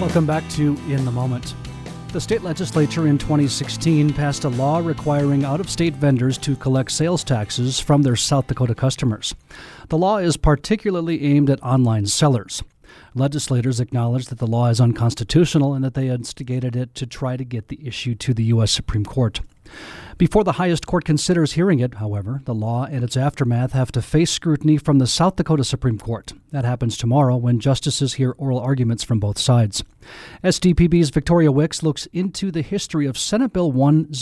Welcome back to In the Moment. The state legislature in 2016 passed a law requiring out-of-state vendors to collect sales taxes from their South Dakota customers. The law is particularly aimed at online sellers. Legislators acknowledged that the law is unconstitutional and that they instigated it to try to get the issue to the U.S. Supreme Court. Before the highest court considers hearing it, however, the law and its aftermath have to face scrutiny from the South Dakota Supreme Court. That happens tomorrow when justices hear oral arguments from both sides. SDPB's Victoria Wicks looks into the history of Senate Bill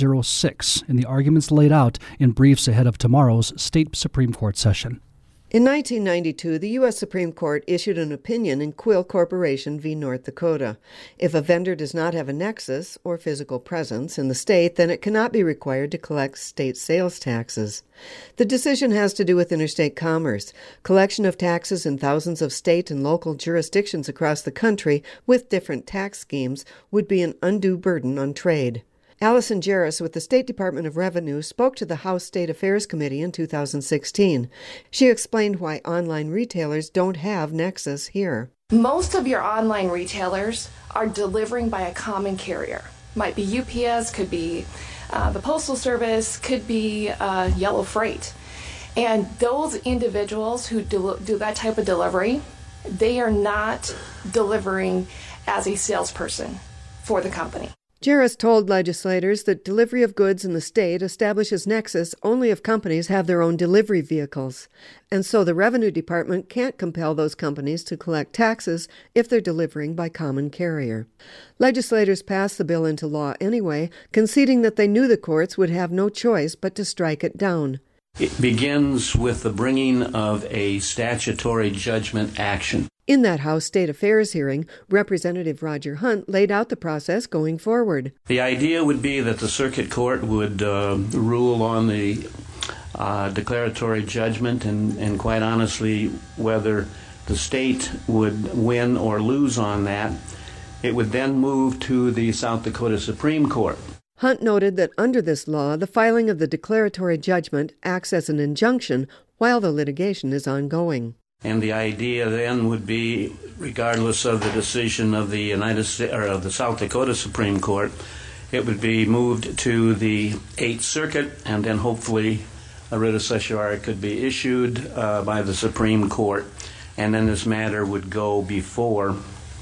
106 and the arguments laid out in briefs ahead of tomorrow's state Supreme Court session. In 1992, the U.S. Supreme Court issued an opinion in Quill Corporation v. North Dakota. If a vendor does not have a nexus or physical presence in the state, then it cannot be required to collect state sales taxes. The decision has to do with interstate commerce. Collection of taxes in thousands of state and local jurisdictions across the country with different tax schemes would be an undue burden on trade. Allison Jarris with the State Department of Revenue spoke to the House State Affairs Committee in 2016. She explained why online retailers don't have nexus here. Most of your online retailers are delivering by a common carrier. Might be UPS, could be the Postal Service, could be Yellow Freight. And those individuals who do that type of delivery, they are not delivering as a salesperson for the company. Jarris told legislators that delivery of goods in the state establishes nexus only if companies have their own delivery vehicles, and so the Revenue Department can't compel those companies to collect taxes if they're delivering by common carrier. Legislators passed the bill into law anyway, conceding that they knew the courts would have no choice but to strike it down. It begins with the bringing of a statutory judgment action. In that House State Affairs hearing, Representative Roger Hunt laid out the process going forward. The idea would be that the circuit court would rule on the declaratory judgment and quite honestly, whether the state would win or lose on that. It would then move to the South Dakota Supreme Court. Hunt noted that under this law, the filing of the declaratory judgment acts as an injunction while the litigation is ongoing. And the idea then would be, regardless of the decision of the United States or of the South Dakota Supreme Court, it would be moved to the Eighth Circuit, and then hopefully a writ of certiorari could be issued by the Supreme Court, and then this matter would go before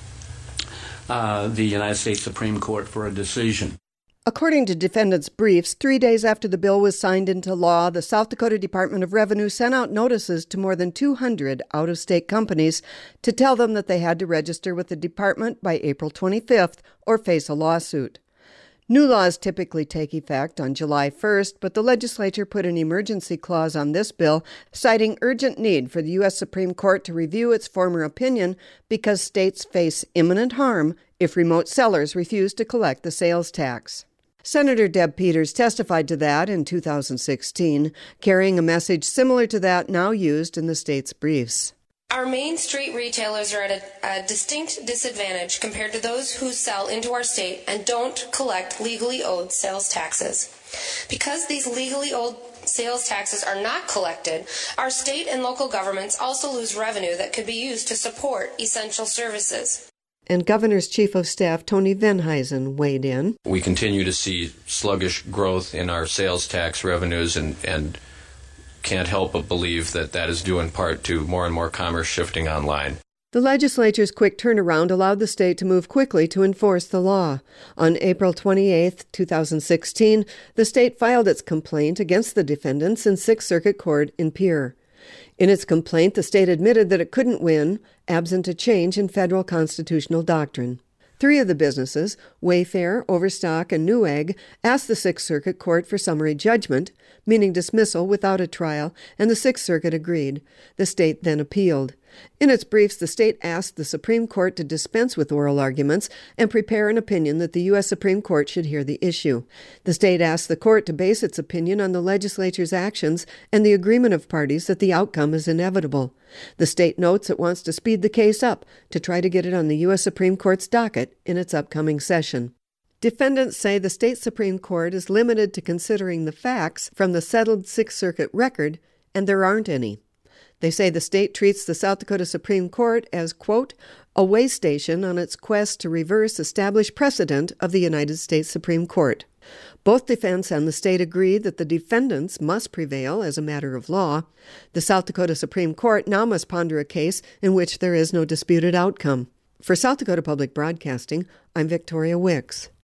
the United States Supreme Court for a decision. According to defendants' briefs, 3 days after the bill was signed into law, the South Dakota Department of Revenue sent out notices to more than 200 out-of-state companies to tell them that they had to register with the department by April 25th or face a lawsuit. New laws typically take effect on July 1st, but the legislature put an emergency clause on this bill, citing urgent need for the U.S. Supreme Court to review its former opinion because states face imminent harm if remote sellers refuse to collect the sales tax. Senator Deb Peters testified to that in 2016, carrying a message similar to that now used in the state's briefs. Our Main Street retailers are at a distinct disadvantage compared to those who sell into our state and don't collect legally owed sales taxes. Because these legally owed sales taxes are not collected, our state and local governments also lose revenue that could be used to support essential services. And Governor's Chief of Staff Tony Venhuizen weighed in. We continue to see sluggish growth in our sales tax revenues and can't help but believe that that is due in part to more and more commerce shifting online. The legislature's quick turnaround allowed the state to move quickly to enforce the law. On April 28, 2016, the state filed its complaint against the defendants in Sixth Circuit Court in Pierre. In its complaint, the state admitted that it couldn't win, absent a change in federal constitutional doctrine. 3 of the businesses, Wayfair, Overstock, and Newegg, asked the Sixth Circuit Court for summary judgment, meaning dismissal without a trial, and the Sixth Circuit agreed. The state then appealed. In its briefs, the state asked the Supreme Court to dispense with oral arguments and prepare an opinion that the U.S. Supreme Court should hear the issue. The state asked the court to base its opinion on the legislature's actions and the agreement of parties that the outcome is inevitable. The state notes it wants to speed the case up to try to get it on the U.S. Supreme Court's docket in its upcoming session. Defendants say the state Supreme Court is limited to considering the facts from the settled Sixth Circuit record, and there aren't any. They say the state treats the South Dakota Supreme Court as, quote, a way station on its quest to reverse established precedent of the United States Supreme Court. Both defense and the state agree that the defendants must prevail as a matter of law. The South Dakota Supreme Court now must ponder a case in which there is no disputed outcome. For South Dakota Public Broadcasting, I'm Victoria Wicks.